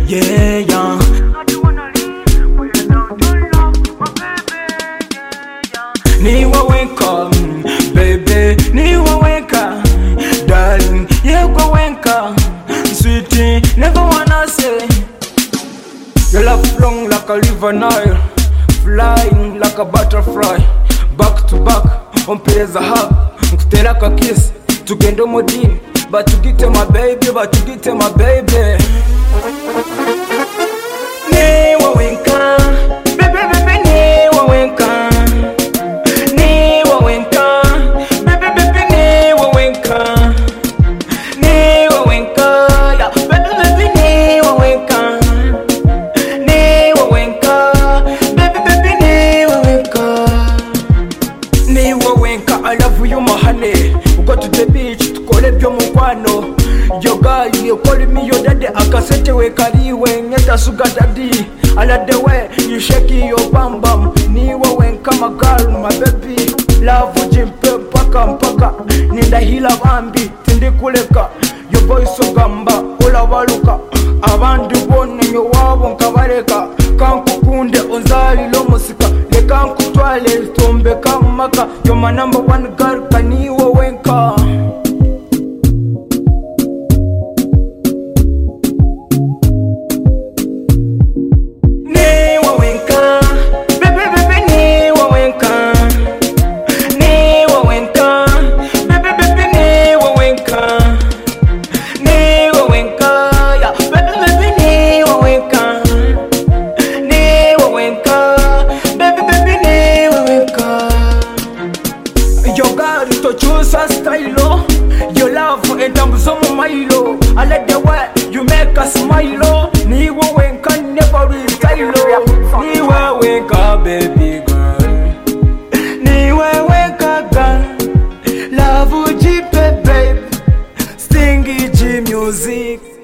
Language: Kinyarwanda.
Yeah, yeah. Niwa wenka, baby, niwa wenka, darling, yego wenka, sweetie, never wanna say. Your love flowing like a river Nile, flying like a butterfly, back to back, umpeza hug, nkutera ka kiss, tugenda omudini, batugite my baby, batugite my baby. Niwa wenka, baby, baby, niwa wenka. I love you, my honey. We go to the beach to call it your mukwano. Your girl, you call me your daddy. Akasete we kari we nyeta sugar daddy. I like the way you shake your bam bam. Niwa wenka my girl, my baby. Love jimpe mpaka mpaka. Ninda hila bambi, tindi kuleka. Your voice so gamba, ola waluka. Abandi bone nyo wabo nkabareka. Kankukunde onzali lo musika. Lekankutwale tombe kamaka. You're my number one girl, kaniwa wenka. Niwa wenka, baby baby niwa wenka. Niwa wenka, baby baby niwa wenka. Niwa wenka, yeah, baby baby niwa wenka. Niwa wenka, baby baby niwa wenka. Your girl to choose a style, your love in terms of milo. I like the way you make us smile. Niwa wenka never retire. Niwa wenka baby girl. Niwa wenka girl. Love jipe babe. Stingy G music.